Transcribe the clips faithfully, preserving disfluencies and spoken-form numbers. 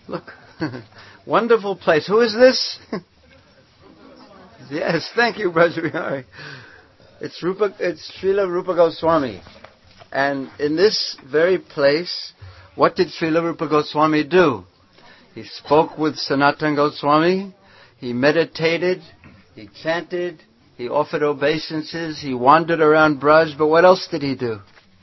Look. Wonderful place. Who is this? Yes, thank you, Brajbihari. It's Rupa, it's Srila Rupa Goswami. And in this very place, what did Srila Rupa Goswami do? He spoke with Sanatana Goswami, he meditated, he chanted, he offered obeisances, he wandered around Braj, but what else did he do?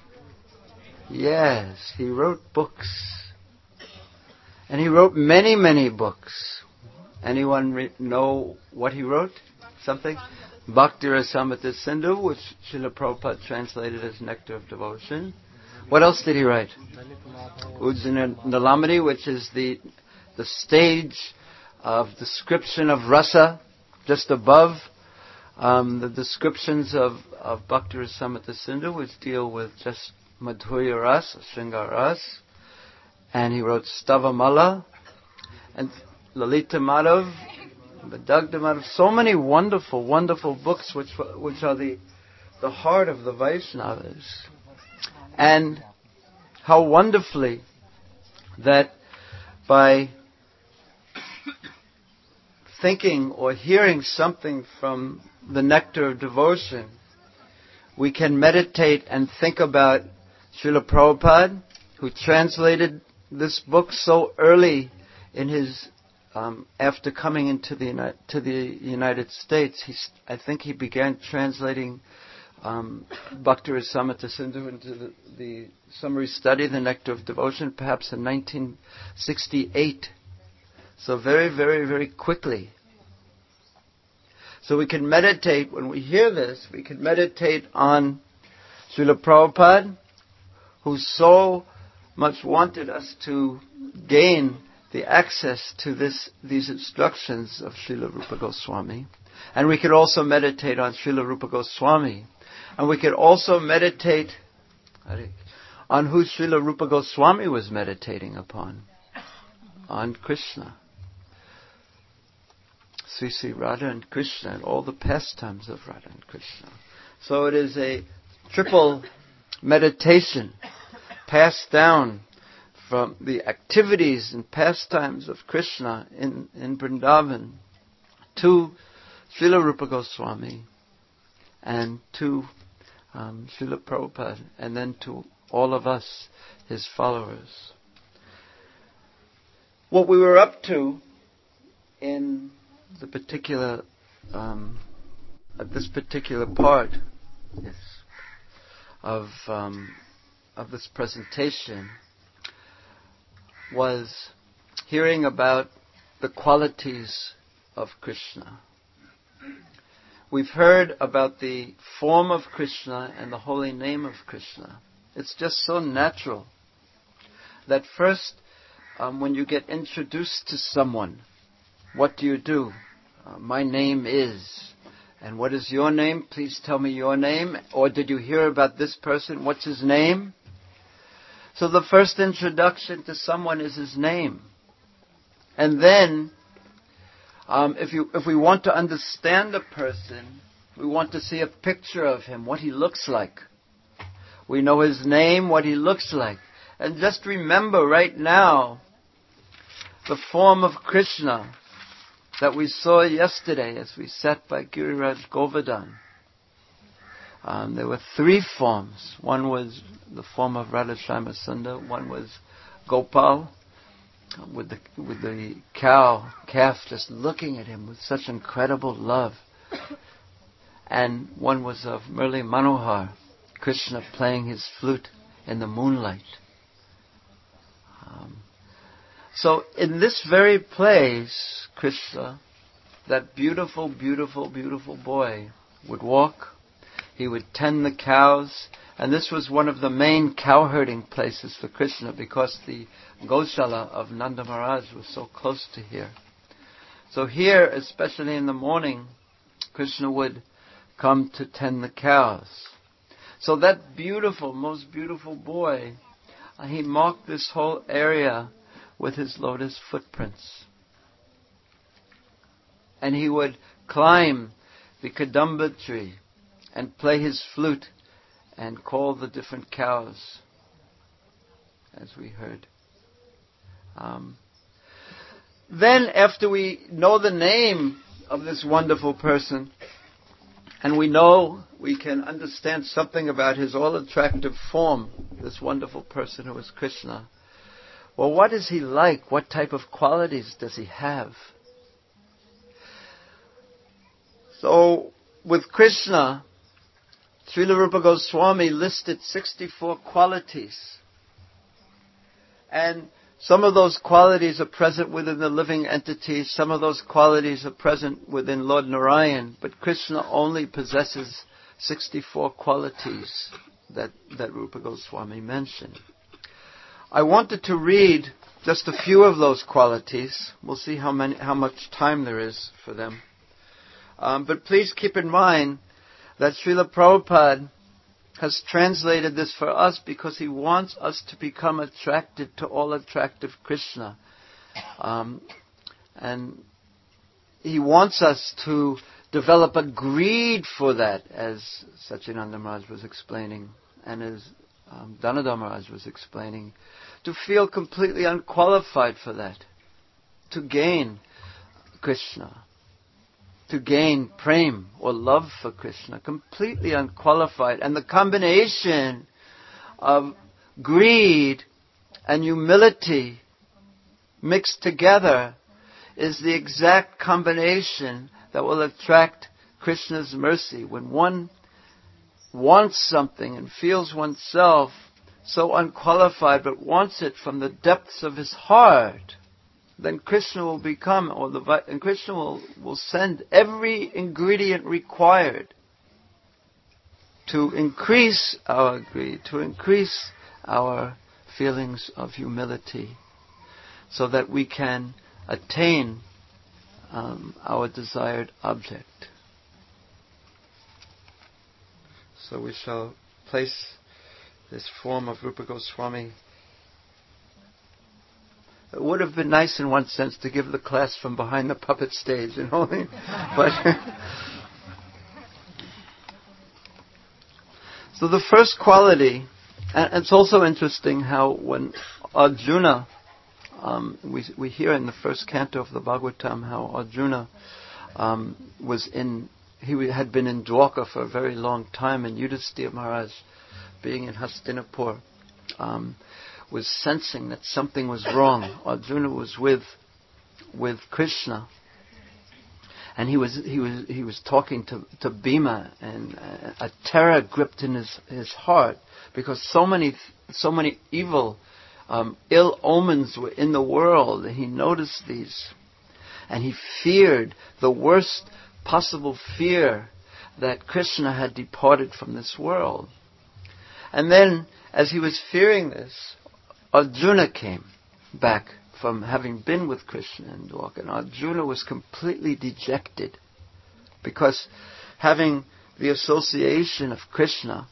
Yes, he wrote books. And he wrote many, many books. Anyone re- know what he wrote? Something? Bhakti Rasamrita Sindhu, which Srila Prabhupada translated as Nectar of Devotion. What else did he write? Ujjana Nalamadi, which is the the stage of description of rasa, just above um, the descriptions of, of Bhakti Rasamrita Sindhu, which deal with just Madhurya Ras, Shringar Ras. And he wrote Stavamala and Lalita Madhav, Dagda Madhav, so many wonderful, wonderful books which which are the the heart of the Vaishnavas. And how wonderfully that by thinking or hearing something from the nectar of devotion, we can meditate and think about Srila Prabhupada, who translated this book so early in his, um, after coming into the Uni- to the United States. He, I think he began translating um, Bhakti Rasamrita Sindhu into the, the summary study, The Nectar of Devotion, perhaps in nineteen sixty-eight. So very, very, very quickly. So we can meditate, when we hear this, we can meditate on Srila Prabhupada, who so much wanted us to gain the access to this these instructions of Srila Rupa Goswami. And we could also meditate on Srila Rupa Goswami. And we could also meditate on who Srila Rupa Goswami was meditating upon. On Krishna. Sri Sri Radha and Krishna and all the pastimes of Radha and Krishna. So it is a triple meditation passed down from the activities and pastimes of Krishna in, in Vrindavan to Srila Rupa Goswami and to um, Srila Prabhupada and then to all of us, his followers. What we were up to in the particular, um, at this particular part yes, of um, of this presentation was hearing about the qualities of Krishna. We've heard about the form of Krishna and the holy name of Krishna. It's just so natural that first, um, when you get introduced to someone, what do you do? Uh, my name is. And what is your name? Please tell me your name. Or did you hear about this person? What's his name? So the first introduction to someone is his name. And then, um, if you if we want to understand a person, we want to see a picture of him, what he looks like. We know his name, what he looks like. And just remember right now, the form of Krishna that we saw yesterday as we sat by Giriraj Govardhan. Um, there were three forms. One was the form of Radhashyama Sundar. One was Gopal, with the with the cow, calf just looking at him with such incredible love. And one was of Murli Manohar, Krishna playing his flute in the moonlight. Um, so in this very place, Krishna, that beautiful, beautiful, beautiful boy, would walk. He would tend the cows. And this was one of the main cow herding places for Krishna because the Goshala of Nanda Maharaj was so close to here. So here, especially in the morning, Krishna would come to tend the cows. So that beautiful, most beautiful boy, uh, he marked this whole area with his lotus footprints. And he would climb the Kadamba tree and play his flute and call the different cows, as we heard. Um, then after we know the name of this wonderful person, and we know, we can understand something about his all-attractive form, this wonderful person who is Krishna. Well, what is he like? What type of qualities does he have? So, with Krishna, Srila Rupa Goswami listed sixty-four qualities. And some of those qualities are present within the living entities, some of those qualities are present within Lord Narayan, but Krishna only possesses sixty-four qualities that, that Rupa Goswami mentioned. I wanted to read just a few of those qualities. We'll see how many, how much time there is for them. Um, but please keep in mind that Srila Prabhupada has translated this for us because he wants us to become attracted to all attractive Krishna. Um, and he wants us to develop a greed for that, as Satyananda Maharaj was explaining, and as um, Dhanadhar Maharaj was explaining, to feel completely unqualified for that, to gain Krishna, to gain prem or love for Krishna, completely unqualified. And the combination of greed and humility mixed together is the exact combination that will attract Krishna's mercy. When one wants something and feels oneself so unqualified but wants it from the depths of his heart, then Krishna will become, or the and Krishna will, will send every ingredient required to increase our greed, to increase our feelings of humility, so that we can attain um, our desired object. So we shall place this form of Rupa Goswami. It would have been nice in one sense to give the class from behind the puppet stage, you know, but so the first quality, and it's also interesting how when Arjuna, um, we we hear in the first canto of the Bhagavatam how Arjuna um, was in, he had been in Dwarka for a very long time, and Yudhisthira Maharaj, being in Hastinapur, um, was sensing that something was wrong. Arjuna was with with Krishna, and he was he was he was talking to to Bhima, and a terror gripped in his his heart because so many so many evil, um, ill omens were in the world, and he noticed these, and he feared the worst possible fear that Krishna had departed from this world. And then, as he was fearing this, Arjuna came back from having been with Krishna in Dwarka, and Arjuna was completely dejected because having the association of Krishna,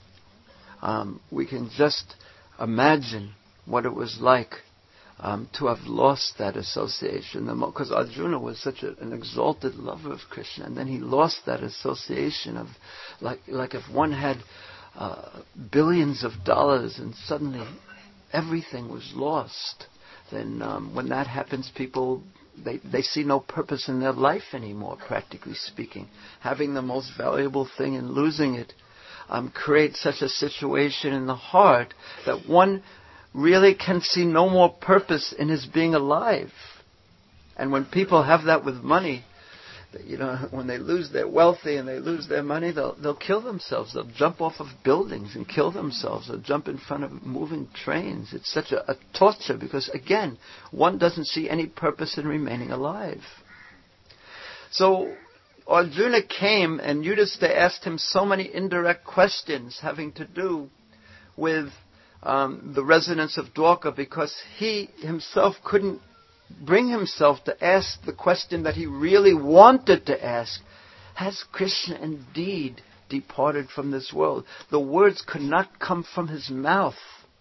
um, we can just imagine what it was like um, to have lost that association. Because Arjuna was such a, an exalted lover of Krishna, and then he lost that association of, like, like if one had uh, billions of dollars and suddenly everything was lost, then um, when that happens, people, they, they see no purpose in their life anymore, practically speaking. Having the most valuable thing and losing it um, creates such a situation in the heart that one really can see no more purpose in his being alive. And when people have that with money, you know, when they lose their wealthy and they lose their money, they'll they'll kill themselves. They'll jump off of buildings and kill themselves. They'll jump in front of moving trains. It's such a, a torture because, again, one doesn't see any purpose in remaining alive. So Arjuna came, and Yudhisthira asked him so many indirect questions having to do with um, the residents of Dwarka, because he himself couldn't bring himself to ask the question that he really wanted to ask. Has Krishna indeed departed from this world? The words could not come from his mouth.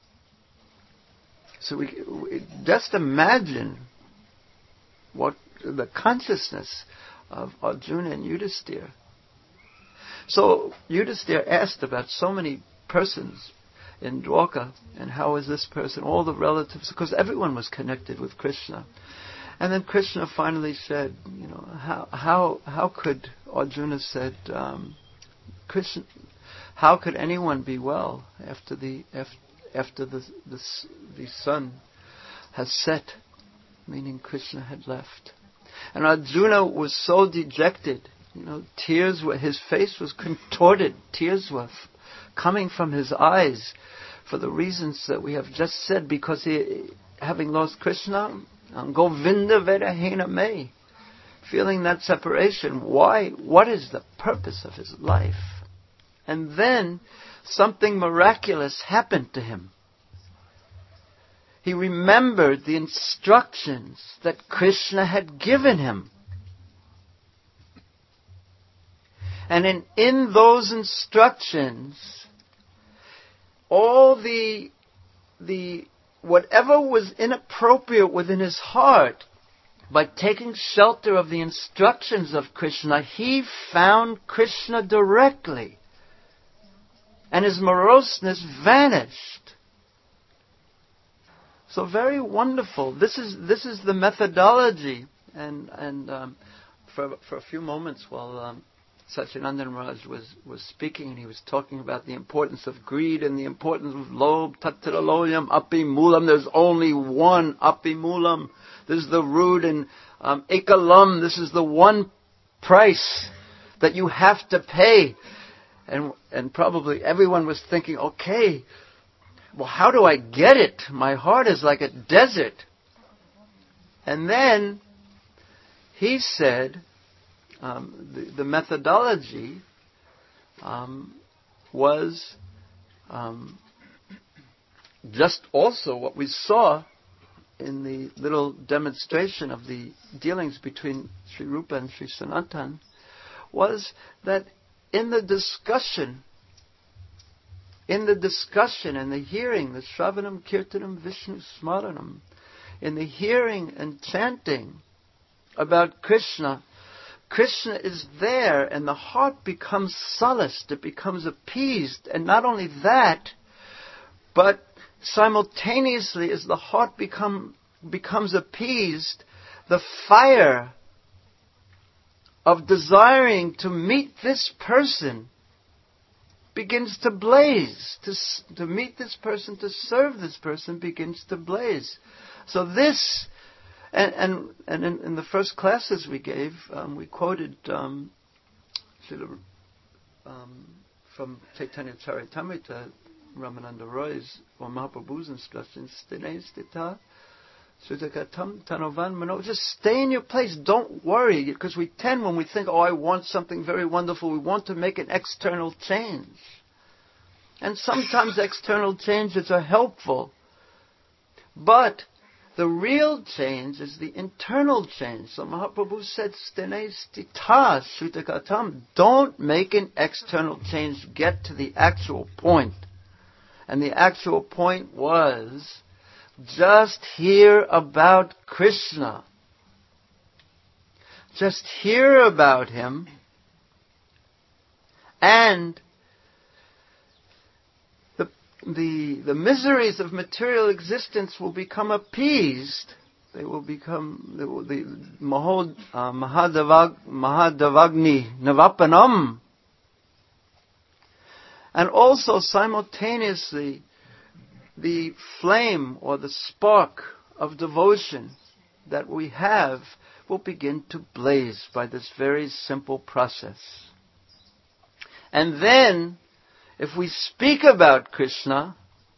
So we, we just imagine what the consciousness of Arjuna and Yudhisthira. So Yudhisthira asked about so many persons in Dwarka, and how is this person, all the relatives, because everyone was connected with Krishna. And then Krishna finally said, you know, how how how could Arjuna said, um, Krishna, how could anyone be well after the after, after the, the the sun has set, meaning Krishna had left. And Arjuna was so dejected, you know, tears were, his face was contorted, tears were f- coming from his eyes for the reasons that we have just said, because he, having lost Krishna, Govinda Vedahena me, feeling that separation, why, what is the purpose of his life? And then something miraculous happened to him. He remembered the instructions that Krishna had given him. And in, in those instructions, all the, the, whatever was inappropriate within his heart, by taking shelter of the instructions of Krishna, he found Krishna directly. And his moroseness vanished. So very wonderful. This is this is the methodology. And and um, for for a few moments while um, Satchidananda Maharaj was, was speaking, and he was talking about the importance of greed and the importance of lobh, tattva api mulam. There's only one api mulam. This is the root, and um, ekalam. This is the one price that you have to pay. And and probably everyone was thinking, okay, well, how do I get it? My heart is like a desert. And then he said, um, the, the methodology um, was um, just also what we saw in the little demonstration of the dealings between Sri Rupa and Sri Sanatan, was that in the discussion, in the discussion and the hearing, the Shravanam, Kirtanam, Vishnu Smaranam, in the hearing and chanting about Krishna, Krishna is there and the heart becomes solaced, it becomes appeased. And not only that, but simultaneously as the heart become, becomes appeased, the fire of desiring to meet this person begins to blaze. To, to meet this person, to serve this person begins to blaze. So this, and and, and in, in the first classes we gave, um, we quoted um, um, from Chaitanya Charitamrita, Ramananda Roy's or Mahaprabhu's instructions, Stine Stita, Sudakatam Tanovan Mano. Just stay in your place. Don't worry, because we tend, when we think, oh, I want something very wonderful, we want to make an external change. And sometimes external changes are helpful. But the real change is the internal change. So Mahaprabhu said, Stene Stita Sudakatam. Don't make an external change. Get to the actual point. And the actual point was, just hear about Krishna. Just hear about him, and the the the miseries of material existence will become appeased. They will become they will, the Mahod, uh, Mahadavag, Mahadavagni Navapanam, and also simultaneously, the flame or the spark of devotion that we have will begin to blaze by this very simple process. And then, if we speak about Krishna,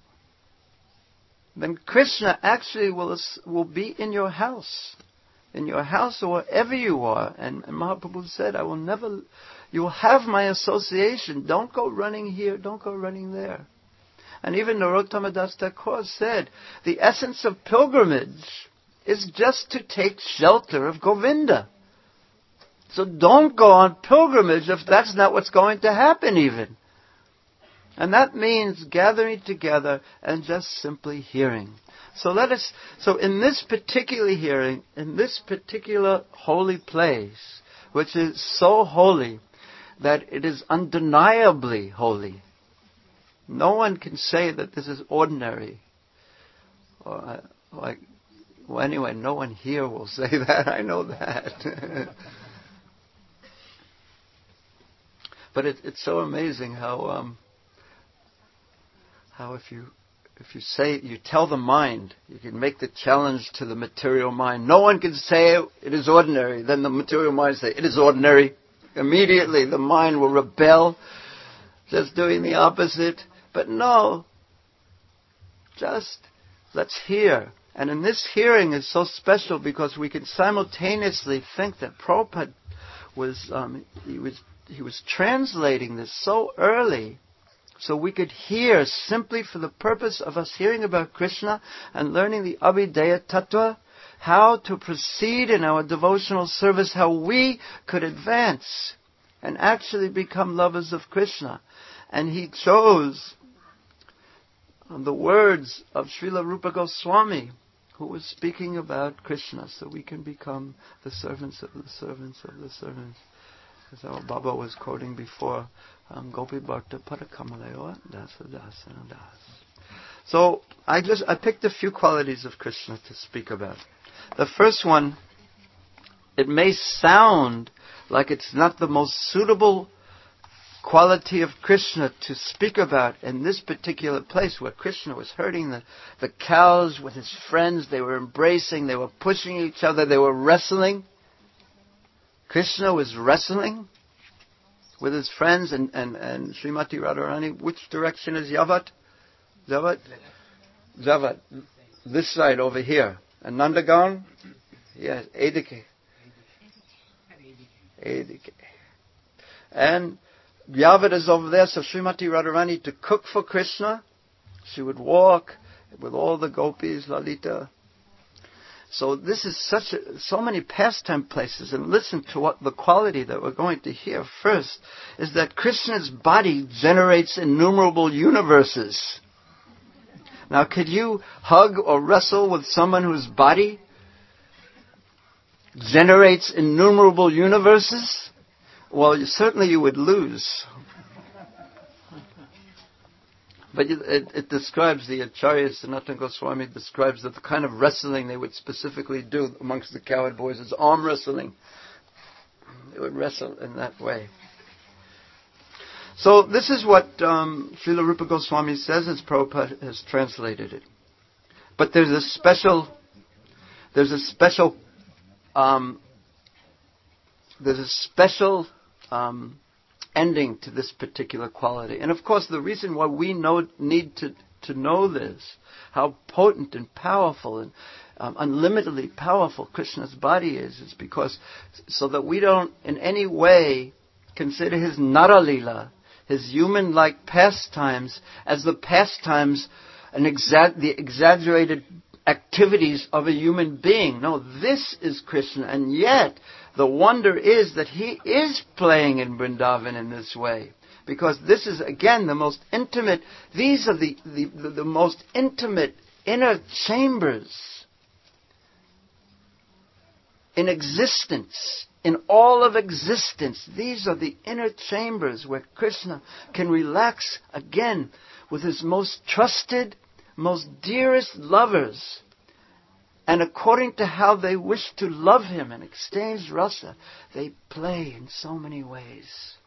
then Krishna actually will, will be in your house. In your house or wherever you are. And, and Mahaprabhu said, I will never, you will have my association. Don't go running here, don't go running there. And even Narottama Das Thakur said, the essence of pilgrimage is just to take shelter of Govinda. So don't go on pilgrimage if that's not what's going to happen even. And that means gathering together and just simply hearing. So let us, so in this particular hearing, in this particular holy place, which is so holy that it is undeniably holy, no one can say that this is ordinary. Or, like Well, anyway, no one here will say that. I know that. But it, it's so amazing how um, how if you if you say you tell the mind, you can make the challenge to the material mind. No one can say it is ordinary. Then the material mind say it is ordinary. Immediately the mind will rebel, just doing the opposite. But no, just let's hear. And in this hearing is so special because we can simultaneously think that Prabhupada was um, he was he was translating this so early, so we could hear simply for the purpose of us hearing about Krishna and learning the Abhideya Tattva, how to proceed in our devotional service, how we could advance and actually become lovers of Krishna. And he chose the words of Srila Rupa Goswami, who was speaking about Krishna, so we can become the servants of the servants of the servants. As our Baba was quoting before, um, Gopi Bharta Padakamalaya Dasa Dasana Das. So I just I picked a few qualities of Krishna to speak about. The first one, it may sound like it's not the most suitable quality of Krishna to speak about in this particular place where Krishna was herding the, the cows with his friends. They were embracing, they were pushing each other, they were wrestling. Krishna was wrestling with his friends, and, and, and Srimati Radharani. Which direction is Yavat? Yavat? Yavat. This side over here. And Nandagan? Yes, Edike. Edike. And Yavat is over there, so Srimati Radharani, to cook for Krishna, she would walk with all the gopis, Lalita. So this is such a, so many pastime places, and listen to what the quality that we're going to hear first is that Krishna's body generates innumerable universes. Now, could you hug or wrestle with someone whose body generates innumerable universes? Well, you, certainly you would lose. But it, it describes, the Acharya Sanatana Goswami describes that the kind of wrestling they would specifically do amongst the cowherd boys is arm wrestling. They would wrestle in that way. So this is what um, Srila Rupa Goswami says as Prabhupada has translated it. But there's a special, there's a special, um, there's a special um, ending to this particular quality. And of course, the reason why we know, need to, to know this, how potent and powerful and um, unlimitedly powerful Krishna's body is, is because so that we don't in any way consider his Naralila, his human-like pastimes, as the pastimes and exa- the exaggerated activities of a human being. No, this is Krishna, and yet the wonder is that he is playing in Vrindavan in this way. Because this is, again, the most intimate, these are the, the, the, the most intimate inner chambers in existence, in all of existence. These are the inner chambers where Krishna can relax again with his most trusted, most dearest lovers. And according to how they wish to love him and exchange rasa, they play in so many ways.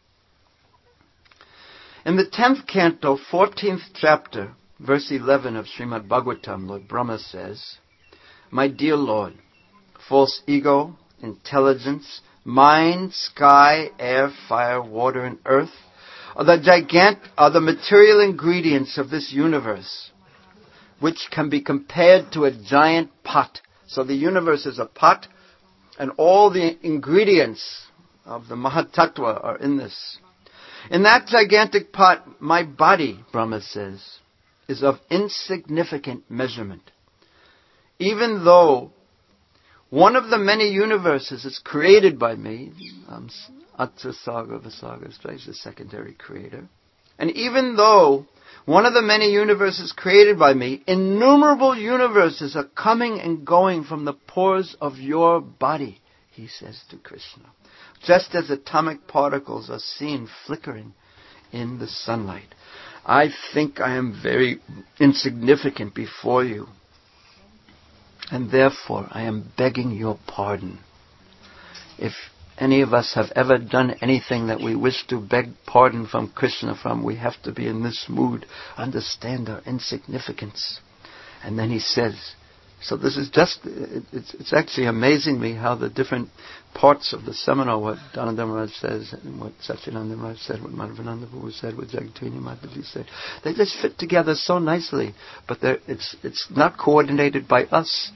In the tenth canto, fourteenth chapter, verse eleven of Srimad Bhagavatam, Lord Brahma says, "My dear Lord, false ego, intelligence, mind, sky, air, fire, water, and earth are the gigant, are the material ingredients of this universe, which can be compared to a giant pot." So the universe is a pot, and all the ingredients of the Mahatattva are in this. In that gigantic pot, my body, Brahma says, is of insignificant measurement. Even though one of the many universes is created by me, um, Atsasaga Vasaga is the secondary creator, and even though one of the many universes created by me, innumerable universes are coming and going from the pores of your body, he says to Krishna. Just as atomic particles are seen flickering in the sunlight. I think I am very insignificant before you. And therefore, I am begging your pardon. If any of us have ever done anything that we wish to beg pardon from Krishna from, we have to be in this mood, understand our insignificance. And then he says, so this is just, it's, it's actually amazing me how the different parts of the seminar, what Dhanananda Maharaj says, and what Satyananda Maharaj said, what Madhavananda Prabhu said, what Jagatini Mataji said, they just fit together so nicely, but it's it's not coordinated by us.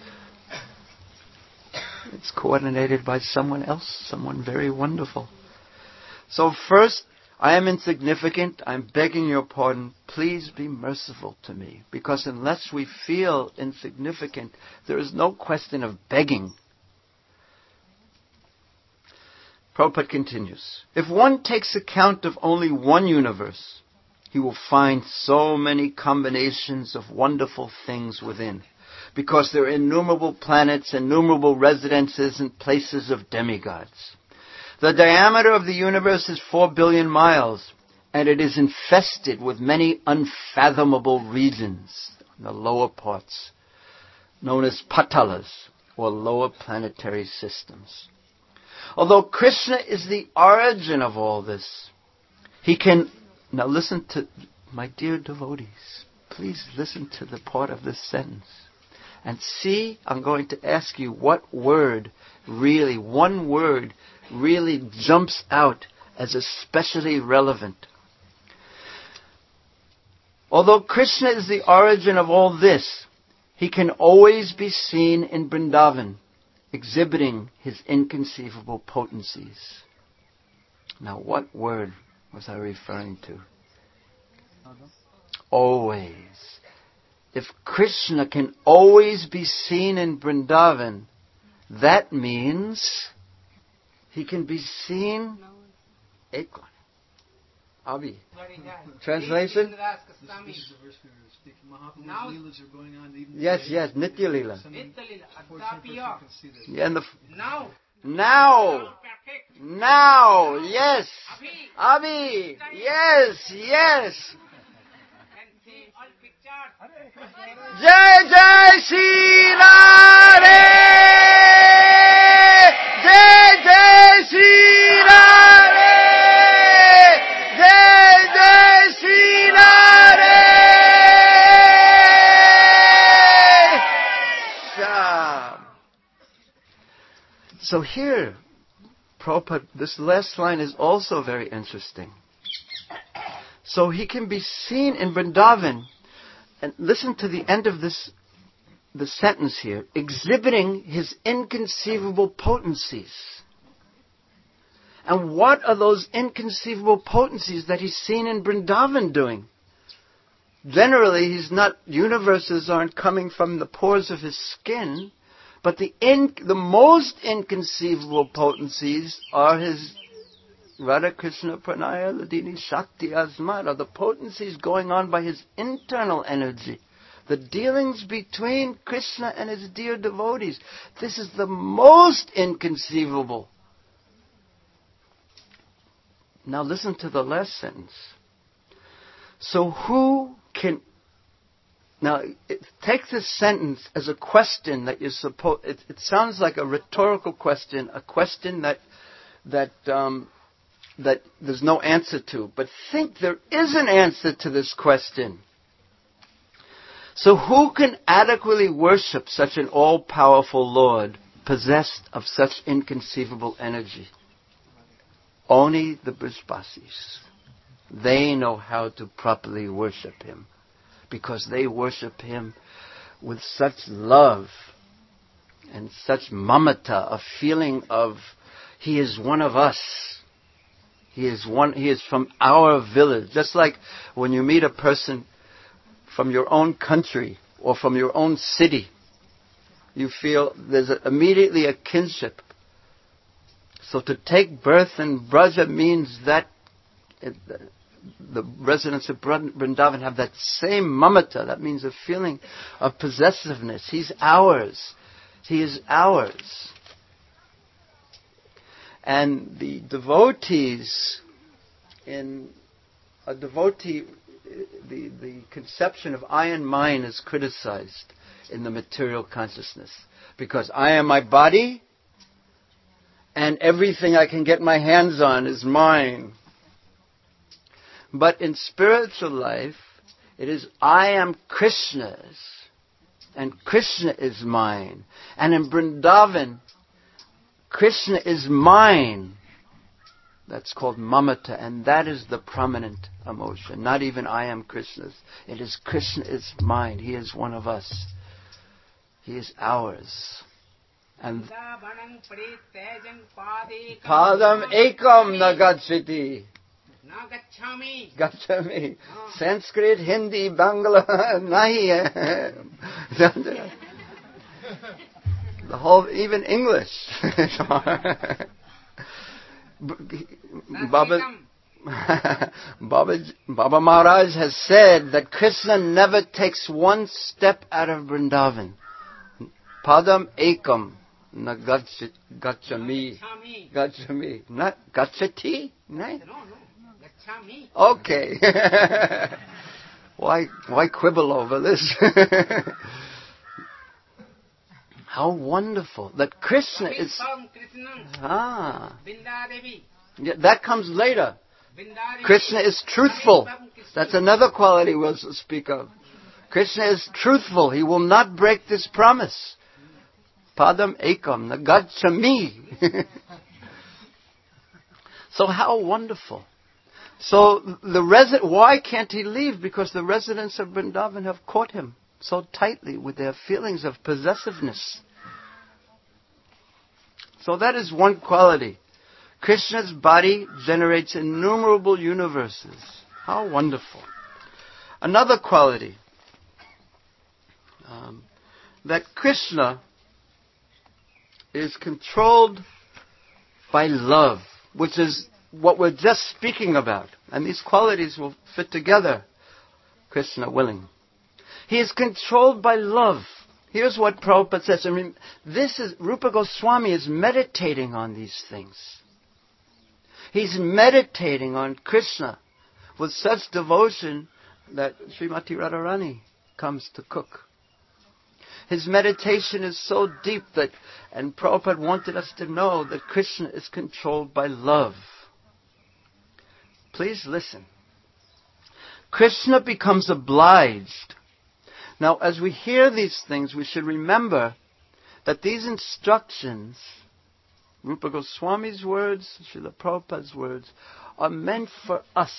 It's coordinated by someone else, someone very wonderful. So first, I am insignificant. I'm begging your pardon. Please be merciful to me. Because unless we feel insignificant, there is no question of begging. Prabhupada continues. If one takes account of only one universe, he will find so many combinations of wonderful things within. Because there are innumerable planets, innumerable residences and places of demigods. The diameter of the universe is four billion miles, and it is infested with many unfathomable regions, the lower parts, known as patalas, or lower planetary systems. Although Krishna is the origin of all this, he can... Now listen to, my dear devotees, please listen to the part of this sentence. And see, I'm going to ask you what word really, one word really jumps out as especially relevant. Although Krishna is the origin of all this, he can always be seen in Vrindavan, exhibiting his inconceivable potencies. Now, what word was I referring to? Always. If Krishna can always be seen in Vrindavan, that means he can be seen... Ekon. Abi. Translation? This is the verse we were speaking. Mahaprabhu's Leelas are going on even Yes, today. yes, Nitya Leela. Yeah, Yeah, and the, Now. now. Now. Yes. Abi. Yes, yes. Jai Jai Shri Radhe! Jai Jai Shri Radhe! Jai Jai Shri Radhe! Sham. So here, Prabhupada, this last line is also very interesting. So he can be seen in Vrindavan. And listen to the end of this the sentence here. Exhibiting his inconceivable potencies. And what are those inconceivable potencies that he's seen in Vrindavan doing? Generally, he's not, universes aren't coming from the pores of his skin, but the in, the most inconceivable potencies are his Radha Krishna Pranaya Ladini Shakti Asmat, are the potencies going on by his internal energy. The dealings between Krishna and his dear devotees. This is the most inconceivable. Now listen to the last sentence. So who can... Now, it, take this sentence as a question that you're supposed... It, it sounds like a rhetorical question, a question that... that um, that there's no answer to. But think there is an answer to this question. So who can adequately worship such an all-powerful Lord, possessed of such inconceivable energy? Only the Brijbasis. They know how to properly worship him, because they worship him with such love and such mamata, a feeling of he is one of us. He is one. He is from our village. Just like when you meet a person from your own country or from your own city, you feel there's a, immediately a kinship. So to take birth in Braja means that it, the residents of Vrindavan have that same mamata. That means a feeling of possessiveness. He's ours. He is ours. And the devotees, in a devotee, the, the conception of I and mine is criticized. in the material consciousness. Because I am my body, and everything I can get my hands on is mine. But in spiritual life, it is I am Krishna's, and Krishna is mine. And in Vrindavan, Krishna is mine. That's called mamata, and that is the prominent emotion. Not even I am Krishna's. It is Krishna is mine. He is one of us. He is ours. And Padam ekam nagachiti. Gachami. Sanskrit, Hindi, Bangla, nahi hai. The whole, even English. Baba, Baba, Baba Maharaj has said that Krishna never takes one step out of Vrindavan. Padam ekam na gachami. Gachami. Not gachati? No? Okay. why, why quibble over this? How wonderful that Krishna is. Ah, yeah, that comes later. Krishna is truthful. That's another quality we'll speak of. Krishna is truthful. He will not break this promise. Padam ekam nagachami. So how wonderful. So the resi- why can't he leave? Because the residents of Vrindavan have caught him so tightly with their feelings of possessiveness. So that is one quality. Krishna's body generates innumerable universes. How wonderful. Another quality, um, that Krishna is controlled by love, which is what we're just speaking about. And these qualities will fit together, Krishna willing. He is controlled by love. Here's what Prabhupada says. I mean, this is, Rupa Goswami is meditating on these things. He's meditating on Krishna with such devotion that Srimati Radharani comes to cook. His meditation is so deep that, and Prabhupada wanted us to know that Krishna is controlled by love. Please listen. Krishna becomes obliged. Now, as we hear these things, we should remember that these instructions, Rupa Goswami's words, Srila Prabhupada's words, are meant for us.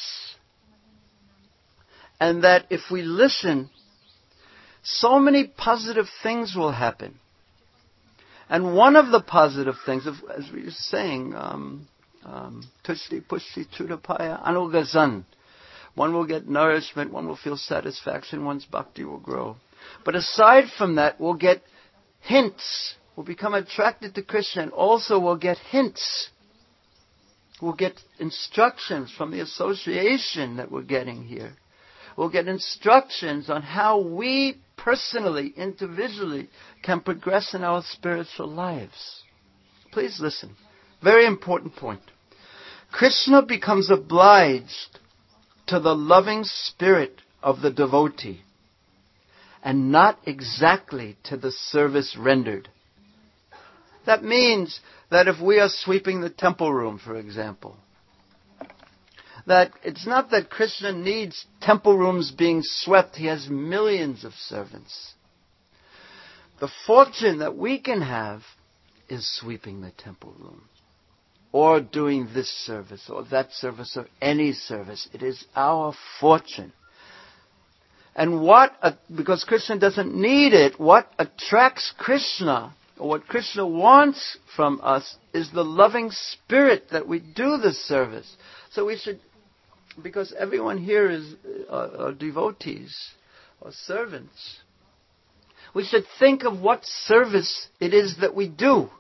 And that if we listen, so many positive things will happen. And one of the positive things, as we were saying, um, um, Tushti Pushti Chudapaya Anugazan. One will get nourishment, one will feel satisfaction, one's bhakti will grow. But aside from that, we'll get hints. We'll become attracted to Krishna, and also we'll get hints. We'll get instructions from the association that we're getting here. We'll get instructions on how we personally, individually, can progress in our spiritual lives. Please listen. Very important point. Krishna becomes obliged to the loving spirit of the devotee, and not exactly to the service rendered. That means that if we are sweeping the temple room, for example, that it's not that Krishna needs temple rooms being swept. He has millions of servants. The fortune that we can have is sweeping the temple room, or doing this service, or that service, or any service. It is our fortune. And what, uh, because Krishna doesn't need it, what attracts Krishna, or what Krishna wants from us, is the loving spirit that we do the service. So we should, because everyone here is uh, are devotees, or servants, we should think of what service it is that we do.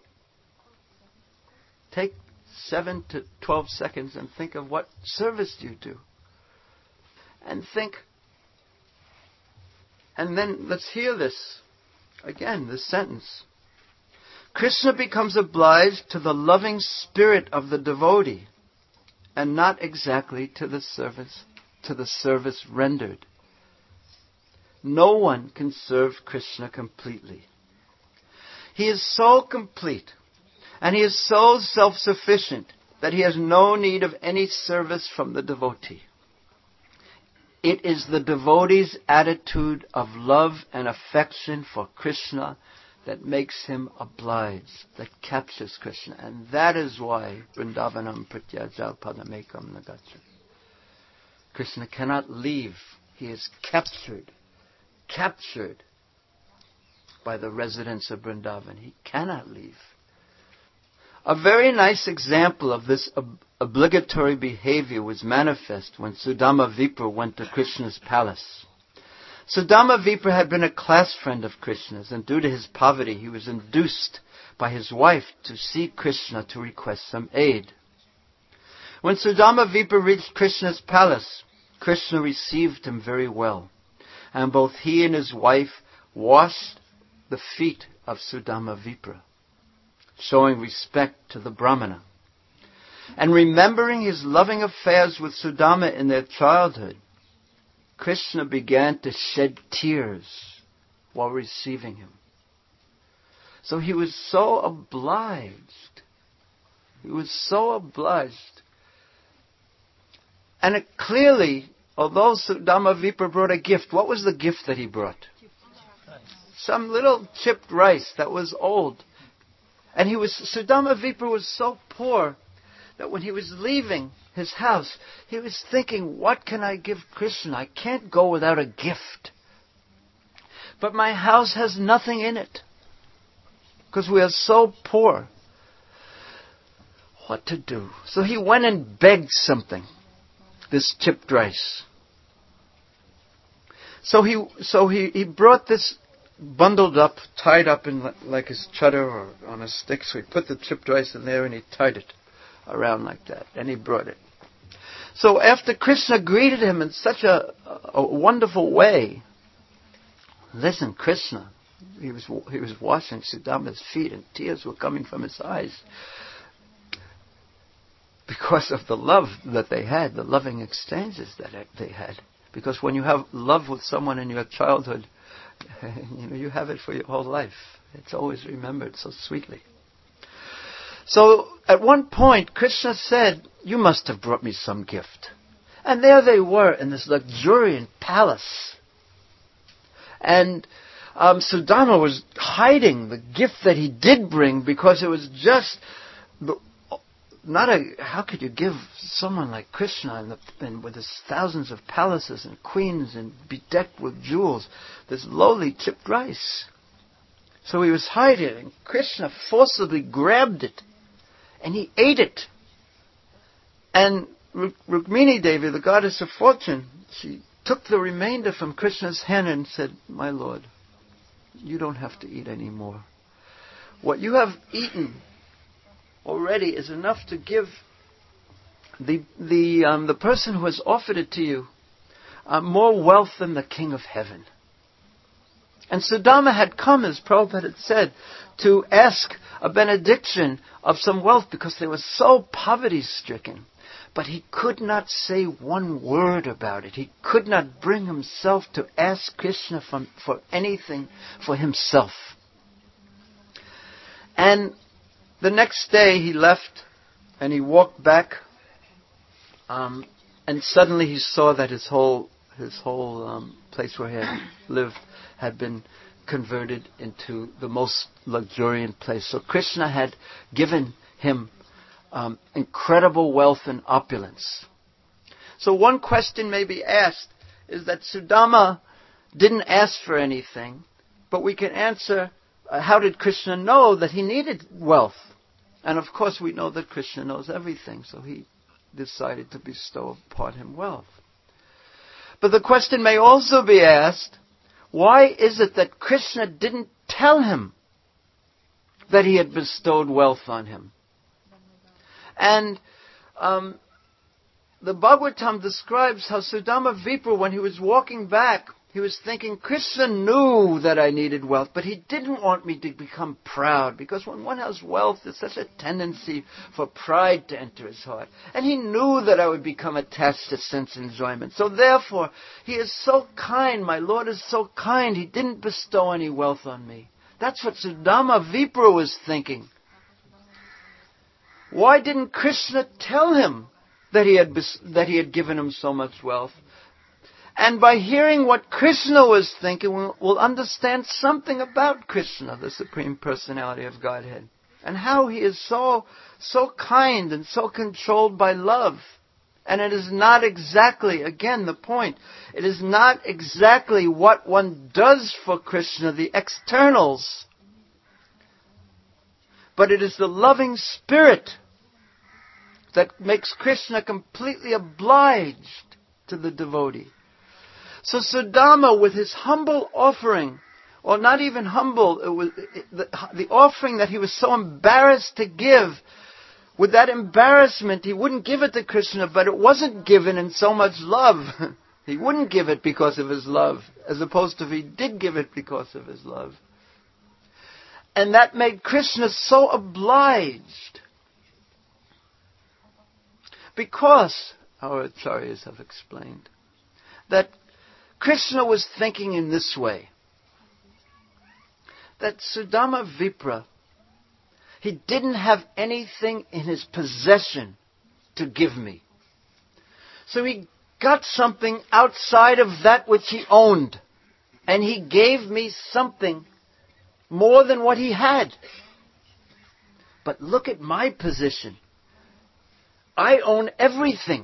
Take seven to twelve seconds and think of what service you do. And think, and then let's hear this again, this sentence. Krishna becomes obliged to the loving spirit of the devotee, and not exactly to the service, to the service rendered. no one can serve Krishna completely. He is so complete, and he is so self-sufficient that he has no need of any service from the devotee. It is the devotee's attitude of love and affection for Krishna that makes him obliged, that captures Krishna. And that is why Vrindavanam pratyajal padamekam nagacchati. Krishna cannot leave. He is captured, captured by the residents of Vrindavan. He cannot leave. A very nice example of this ob- obligatory behavior was manifest when Sudama Vipra went to Krishna's palace. Sudama Vipra had been a class friend of Krishna's, and due to his poverty, he was induced by his wife to seek Krishna to request some aid. When Sudama Vipra reached Krishna's palace, Krishna received him very well, and both he and his wife washed the feet of Sudama Vipra, showing respect to the Brahmana. And remembering his loving affairs with Sudama in their childhood, Krishna began to shed tears while receiving him. So he was so obliged. He was so obliged. And it clearly, although Sudama Vipra brought a gift, what was the gift that he brought? Some little chipped rice that was old. And he was, Sudama Vipra was so poor that when he was leaving his house, he was thinking, what can I give Krishna? I can't go without a gift. But my house has nothing in it, because we are so poor. What to do? So he went and begged something, this chipped rice. So he, so he, he brought this bundled up, tied up in like his chadar or on a stick. So he put the chipped rice in there and he tied it around like that. And he brought it. So after Krishna greeted him in such a, a wonderful way, listen, Krishna, he was he was washing Sudama's feet and tears were coming from his eyes because of the love that they had, the loving exchanges that they had. Because when you have love with someone in your childhood, you know, you have it for your whole life. It's always remembered so sweetly. So at one point, Krishna said, you must have brought me some gift. And there they were in this luxuriant palace. And um, Sudama was hiding the gift that he did bring because it was just not a... How could you give someone like Krishna and, the, and with his thousands of palaces and queens and bedecked with jewels, this lowly chipped rice? So he was hiding, and Krishna forcibly grabbed it, and he ate it. And Rukmini Devi, the goddess of fortune, she took the remainder from Krishna's hand and said, my lord, you don't have to eat any more. What you have eaten already is enough to give the the um, the person who has offered it to you uh, more wealth than the king of heaven. And Sudama had come, as Prabhupada had said, to ask a benediction of some wealth because they were so poverty-stricken. But he could not say one word about it. He could not bring himself to ask Krishna for, for anything for himself. And the next day he left and he walked back, um, and suddenly he saw that his whole his whole um, place where he had lived had been converted into the most luxuriant place. So Krishna had given him um, incredible wealth and opulence. So one question may be asked is that Sudama didn't ask for anything, but we can answer, uh, how did Krishna know that he needed wealth? And of course we know that Krishna knows everything, so he decided to bestow upon him wealth. But the question may also be asked, why is it that Krishna didn't tell him that he had bestowed wealth on him? And um, the Bhagavatam describes how Sudama Vipra, when he was walking back He was thinking, Krishna knew that I needed wealth, but he didn't want me to become proud, because when one has wealth, there's such a tendency for pride to enter his heart. And he knew that I would become attached to sense enjoyment. So therefore, he is so kind, my Lord is so kind, he didn't bestow any wealth on me. That's what Sudama Vipra was thinking. Why didn't Krishna tell him that he had bes- that he had given him so much wealth? And by hearing what Krishna was thinking, we'll, we'll understand something about Krishna, the Supreme Personality of Godhead, and how he is so, so kind and so controlled by love. And it is not exactly, again the point, it is not exactly what one does for Krishna, the externals, but it is the loving spirit that makes Krishna completely obliged to the devotee. So Sudama, with his humble offering, or not even humble, it was the, the offering that he was so embarrassed to give, with that embarrassment, he wouldn't give it to Krishna, but it wasn't given in so much love. He wouldn't give it because of his love, as opposed to if he did give it because of his love. And that made Krishna so obliged. Because, our acharyas have explained, that Krishna was thinking in this way, that Sudama Vipra, he didn't have anything in his possession to give me. So he got something outside of that which he owned. And he gave me something more than what he had. But look at my position. I own everything.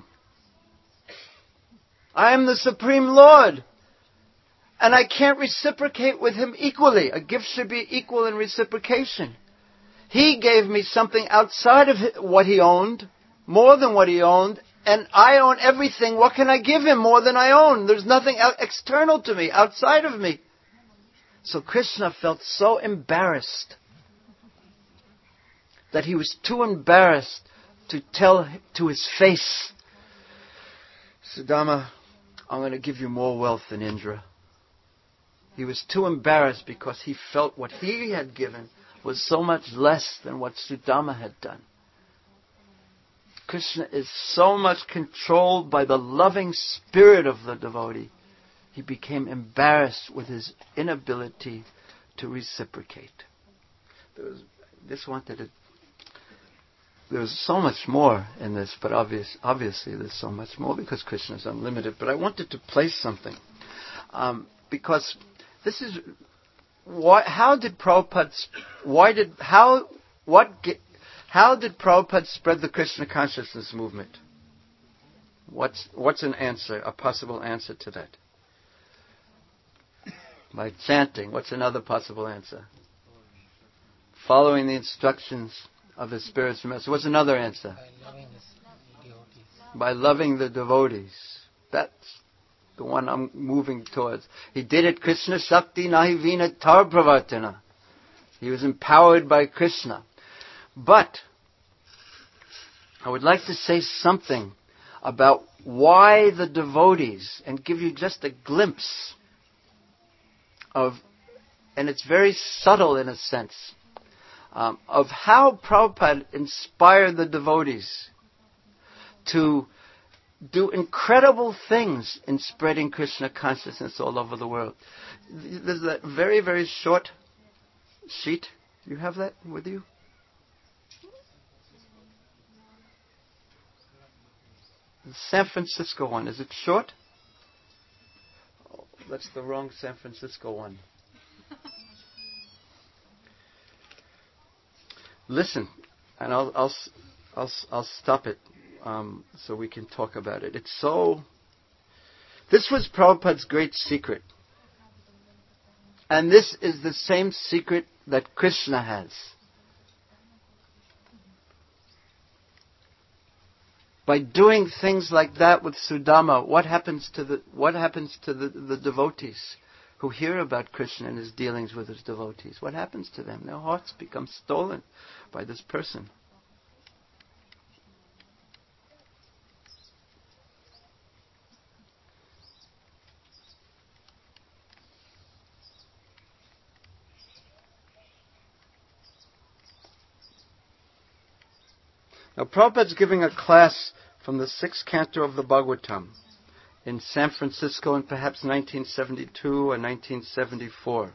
I am the Supreme Lord. And I can't reciprocate with him equally. A gift should be equal in reciprocation. He gave me something outside of what he owned, more than what he owned, and I own everything. What can I give him more than I own? There's nothing external to me, outside of me. So Krishna felt so embarrassed that he was too embarrassed to tell to his face, Sudama, I'm going to give you more wealth than Indra. He was too embarrassed because he felt what he had given was so much less than what Sudama had done. Krishna is so much controlled by the loving spirit of the devotee. He became embarrassed with his inability to reciprocate. There was, this wanted to, there was so much more in this, but obvious, obviously there's so much more because Krishna is unlimited. But I wanted to place something um, because this is why. How did Prabhupada? Why did how what? How did Prabhupada spread the Krishna consciousness movement? What's what's an answer? A possible answer to that? By chanting. What's another possible answer? Following the instructions of the spiritual master. What's another answer? By loving the devotees. By loving the devotees. That's the one I'm moving towards. He did it Krishna Shakti Nahi Vina Tar Pravartana. He was empowered by Krishna. But I would like to say something about why the devotees, and give you just a glimpse of, and it's very subtle in a sense, um, of how Prabhupada inspired the devotees to do incredible things in spreading Krishna consciousness all over the world. There's that very, very short sheet. Do you have that with you? The San Francisco one. Is it short? Oh, that's the wrong San Francisco one. Listen, and I'll I'll I'll, I'll stop it um, so we can talk about it. It's so. This was Prabhupada's great secret, and this is the same secret that Krishna has. By doing things like that with Sudama, what happens to the what happens to the, the devotees who hear about Krishna and his dealings with his devotees? What happens to them? Their hearts become stolen by this person. Now, Prabhupada's giving a class from the sixth canto of the Bhagavatam in San Francisco in perhaps nineteen seventy-two or nineteen seventy-four.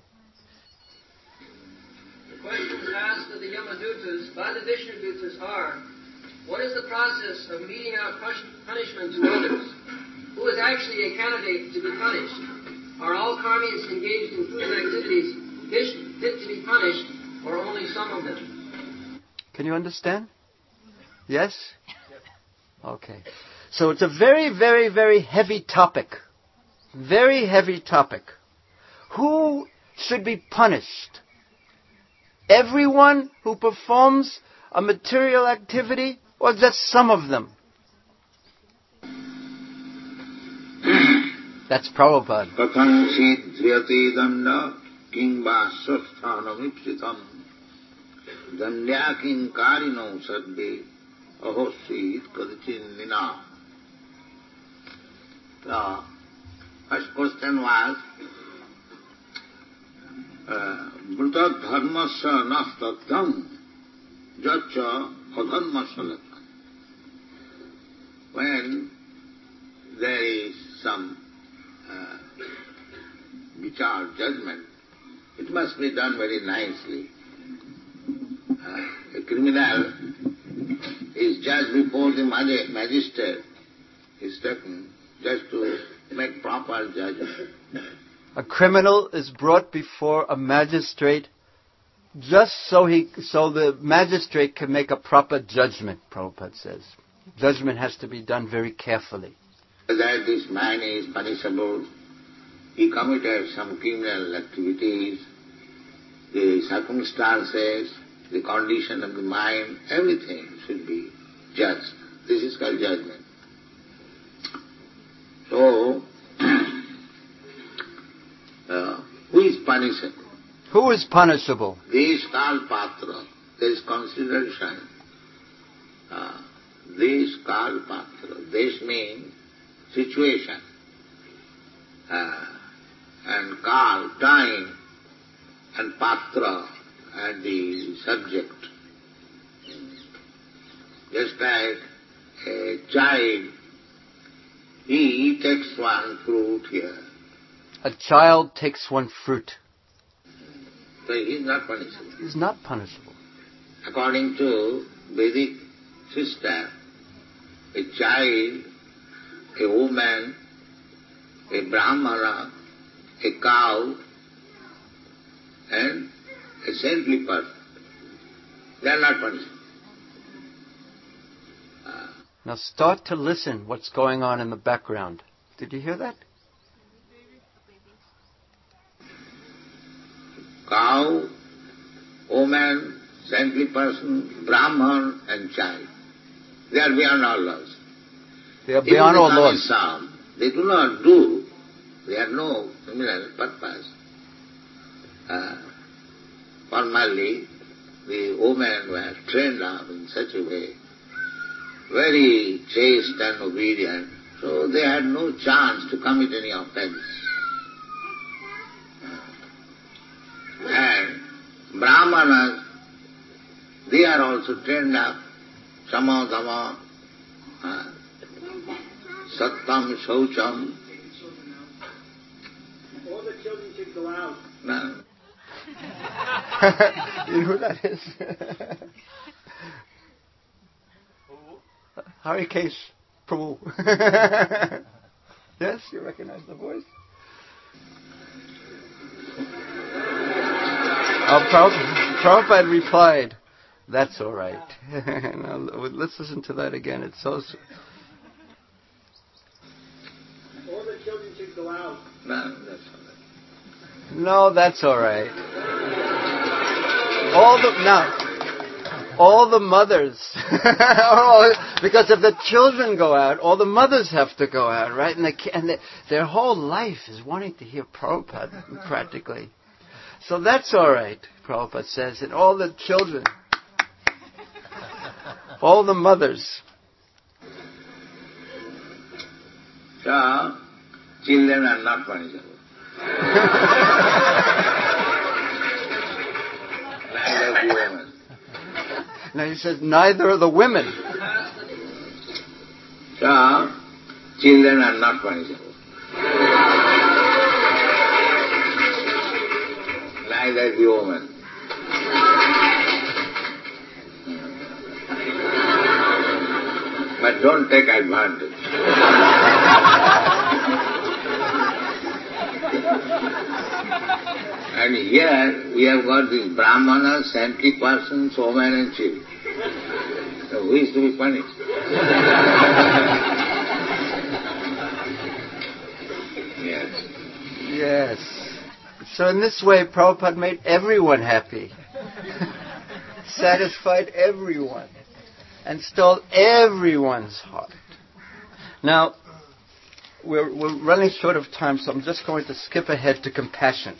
The questions asked of the Yamadutas by the Vishnudutas are, what is the process of meting out punishment to others? Who is actually a candidate to be punished? Are all karmis engaged in prudent activities fit to be punished, or only some of them? Can you understand? Yes? Okay. So it's a very, very, very heavy topic. Very heavy topic. Who should be punished? Everyone who performs a material activity, or just some of them? That's Prabhupada. Katham siddhyate danda kimba sasthanamipsitam dandyakin karino sadbe ahosit kadichinnina. The first question was, Brutad dharmasya nastattam jacha adharmasya. When there is some uh, vichar, judgment, it must be done very nicely. Uh, a criminal is judged before the magistrate is taken just to make proper judgment. A criminal is brought before a magistrate just so he, so the magistrate can make a proper judgment, Prabhupada says. Judgment has to be done very carefully. That this man is punishable, he committed some criminal activities, the circumstances, the condition of the mind, everything should be judged. This is called judgment. So, uh, who is punishable? Who is punishable? Desh Kal Patra. There is consideration. Uh, Desh Kal Patra. Desh means situation. Uh, and Kal, time. And Patra, and the subject. Just like a child, he takes one fruit here. A child takes one fruit. So he is not punishable. He is not punishable. According to Vedic system, a child, a woman, a brahmana, a cow, and a saintly person, they are not punishable. Uh, now start to listen what's going on in the background. Did you hear that? Cow, woman, saintly person, Brahman and child. They are beyond all laws. They are beyond all laws. Some, they do not do, they have no criminal purpose. Uh, formally, the women were trained up in such a way, very chaste and obedient, so they had no chance to commit any offense. And Brahmanas, they are also trained up, Sama Dhamma, uh, Sattam, Shaucham. All the children should go out. No. You know who that is? Harikesh Prabhu. Yes, you recognize the voice? Uh, Prabhupada, Prabhupada replied, that's all right. Now, let's listen to that again. It's so... All the children should go out. No, that's all right. No, that's all right. All the... Now, all the mothers... because if the children go out, all the mothers have to go out, right? And, the, and the, their whole life is wanting to hear Prabhupada, practically. So that's all right, Prabhupada says. And all the children, all the mothers. So, children are not punishable. Neither the women. Now he says, neither are the women. So, children are not punishable. Neither the woman. But don't take advantage. And here we have got these brahmanas, saintly persons, women and children. So who is to be punished? Yes. Yes. So in this way, Prabhupada made everyone happy. Satisfied everyone. And stole everyone's heart. Now, we're, we're running short of time, so I'm just going to skip ahead to compassion.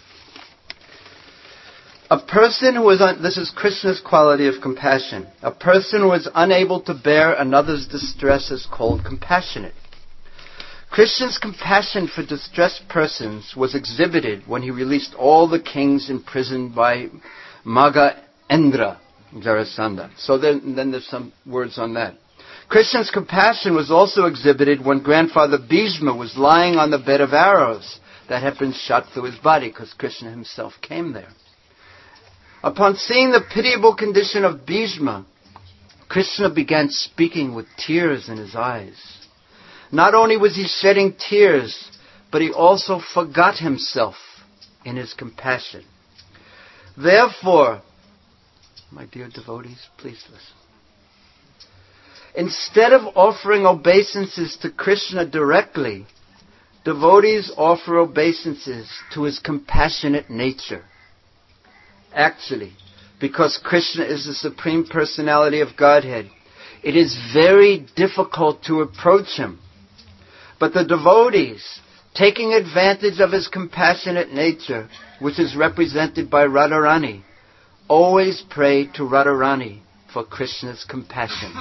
A person who is, un- this is Krishna's quality of compassion. A person who is unable to bear another's distress is called compassionate. Krishna's compassion for distressed persons was exhibited when he released all the kings imprisoned by Magha Indra, Jarasandha. So then, then there's some words on that. Krishna's compassion was also exhibited when grandfather Bhishma was lying on the bed of arrows that had been shot through his body, because Krishna himself came there. Upon seeing the pitiable condition of Bhishma, Krishna began speaking with tears in his eyes. Not only was he shedding tears, but he also forgot himself in his compassion. Therefore, my dear devotees, please listen. Instead of offering obeisances to Krishna directly, devotees offer obeisances to his compassionate nature. Actually, because Krishna is the Supreme Personality of Godhead, it is very difficult to approach him. But the devotees, taking advantage of his compassionate nature, which is represented by Radharani, always pray to Radharani for Krishna's compassion.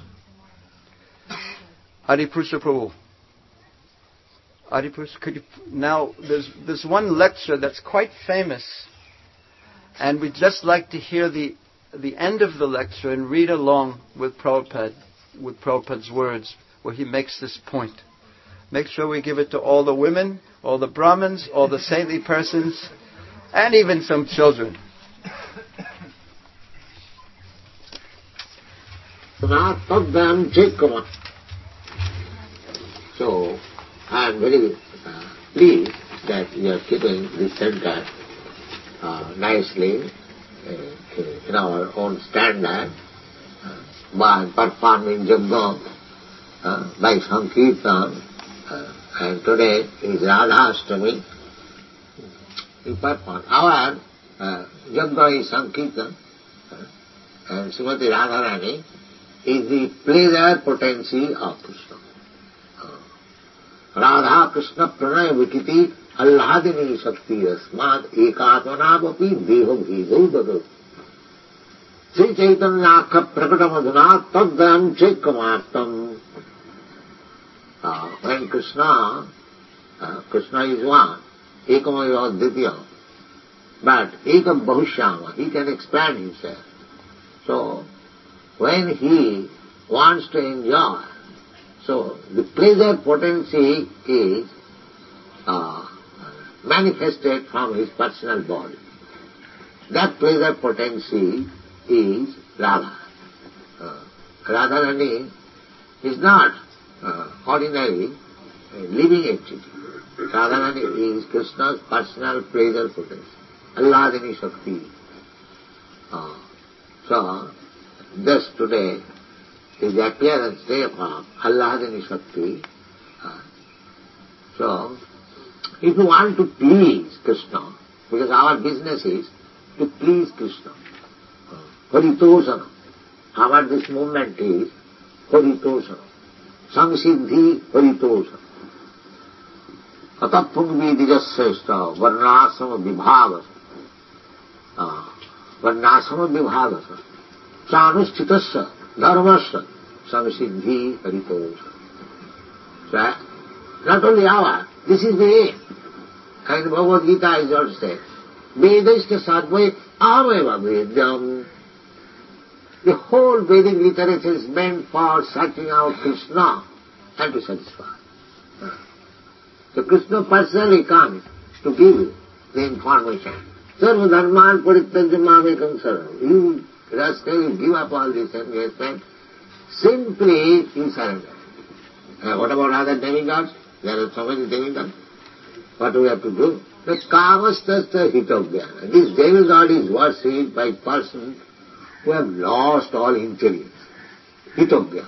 Adipurusha Prabhu. Adipurusha, could you... Now, there's, there's one lecture that's quite famous, and we'd just like to hear the, the end of the lecture and read along with Prabhupada, with Prabhupada's words, where he makes this point. Make sure we give it to all the women, all the Brahmins, all the saintly persons, and even some children. So, I am very uh, pleased that you are keeping this center uh, nicely uh, in our own standard uh, by performing Yajna, uh, by Sankirtan, uh, and today is Radha Ashtami. We perform. Our uh, Yajna is Sankirtan, uh, and Srimati Radharani is the pleasure potency of Krishna. Radha Krishna Pranay Vikiti Allahadini Shakti Asmat Ekatmanavapi Deho Bhido Dado. Sri Chaitanya Prakatamazuna Tadvam Chekamartam. When Krishna, uh, Krishna is one, Ekamaya Dvitiya, but Ekam Bahushyama, he can expand himself. So, when he wants to enjoy, so the pleasure potency is uh, manifested from his personal body. That pleasure potency is Radha. Uh, Radharani is not uh, ordinary uh, living entity. Radharani is Krishna's personal pleasure potency, Allahadini Shakti. Uh, so, thus today, is the appearance day of Allahadini Shakti. Uh, so, if you want to please Krishna, because our business is to please Krishna, uh, Haritosana, our this movement is Haritosana, Samsiddhi Haritosana, Atapung Vidijasreshta, Varnasama Vibhavasa, uh, Varnasama Vibhavasa, Chanusthitasya, Dharmasya, Samsiddhi Haritosana. So, not only our, this is the aim. And Bhagavad Gita is also said, Vedashta Sarvai Ameva Vedyam. The whole Vedic literature is meant for searching out Krishna and to satisfy. So Krishna personally comes to give you the information. Sarva dharman parityajya mamekam saranam. You rascally give up all this engagement. Simply you surrender. Uh, what about other demigods? There are so many demigods. What do we have to do? The kamastasya hitogya. This demigod is worshipped by persons who have lost all intelligence. Hitogya.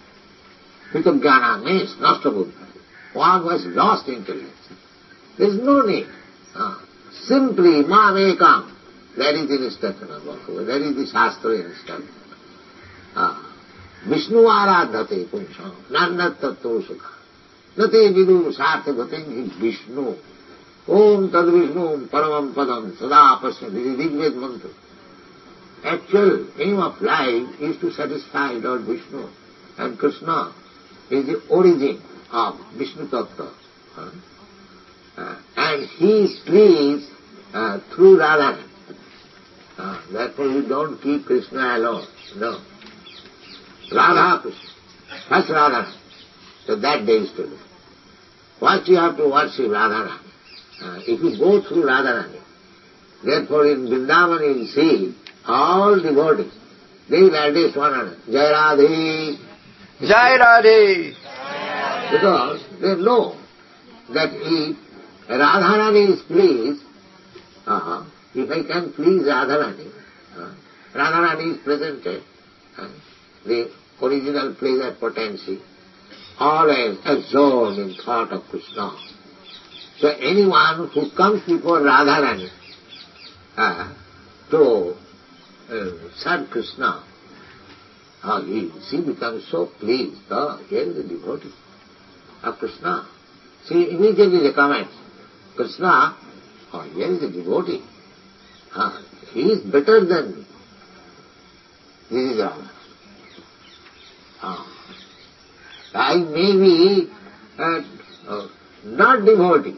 Hitogyana means nashtabuddha. One who has lost intelligence. There is no need. Uh, simply mamekam. That is the instruction of Bhagavad. That is the Shastra instruction. Uh, Vishnu aradhate puncham. Nannat tattva sukha. Nate vidu sartha gating is Vishnu. Om tad Vishnu paramam padam sada pasya. This is Rigved mantra. Actual aim of life is to satisfy Lord Vishnu. And Krishna is the origin of Vishnu Tattva. Uh, uh, and he is pleased uh, through Radharani. Uh, therefore you don't keep Krishna alone. No. Radha Krishna. First Radharani. So that day is today. First you have to worship Radharani. Uh, if you go through Radharani, therefore in Vrindavan you will see all devotees, they will address one another. Jai Radhe. Jai Radhe. Because they know that if Radharani is pleased, uh, if I can please Radharani, uh, Radharani is presented, uh, the original pleasure potency, always absorbed in thought of Krishna. So anyone who comes before Radharani uh, to uh, serve Krishna, uh, he, she becomes so pleased. Oh, here is a devotee of Krishna. She immediately recommends Krishna, oh, here is a devotee. Uh, he is better than me. This is Radha. Uh, I may be uh, uh, not devotee.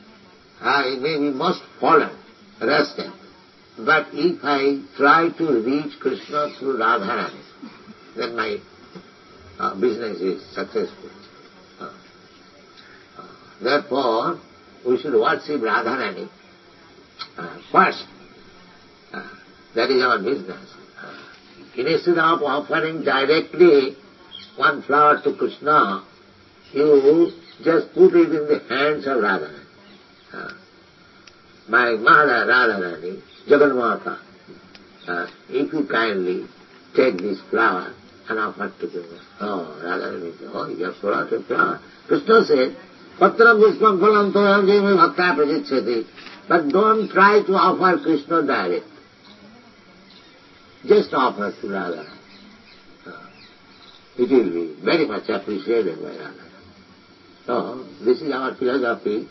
I may be most fallen, rascal. But if I try to reach Krishna through Radharani, then my uh, business is successful. Uh, uh, therefore, we should worship Radharani uh, first. Uh, that is our business. Uh, instead of offering directly one flower to Krishna, you just put it in the hands of Radharani. Uh, my mother Radharani, Jagannatha, uh, if you kindly take this flower and offer to Krishna. Oh, Radharani, oh, you have brought a flower. Krishna said, Patram Pushpam Phalam Toyam Jayame Bhakta Prajichyati. But don't try to offer Krishna direct. Just offer to Radharani. Uh, it will be very much appreciated by Radharani. So, this is our philosophy,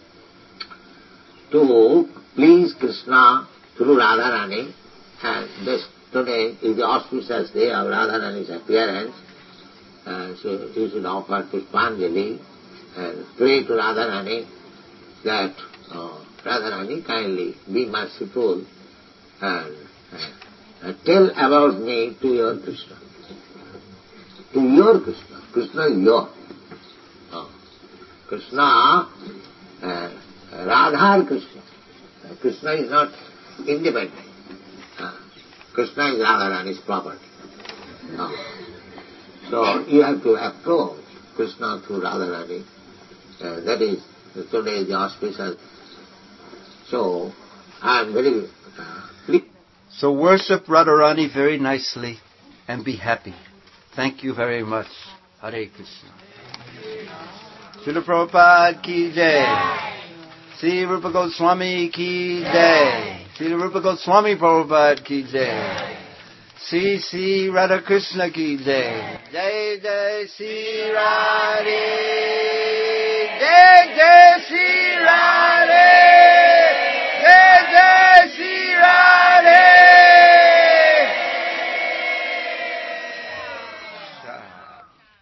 to please Krishna through Radharani, and this today is the auspicious day of Radharani's appearance, uh, so you should offer Pushpanjali and pray to Radharani that uh, Radharani kindly be merciful and uh, tell about me to your Krishna. To your Krishna. Krishna is your. Uh, Krishna, uh, Radha Krishna. Uh, Krishna is not independent. Uh, Krishna is Radharani's property. Uh, so you have to approach Krishna through Radharani. Uh, that is today the auspicious. So I am very uh, pleased. So worship Radharani very nicely and be happy. Thank you very much. Hare Krishna. Srila Prabhupada ki jai. Sri Rupa Goswami ki jai. Sri Rupa Goswami Prabhupada ki jai. Sri Sri Radha Krishna ki jai. Jai Jai Sri Radhe. Jai Jai Sri Radhe.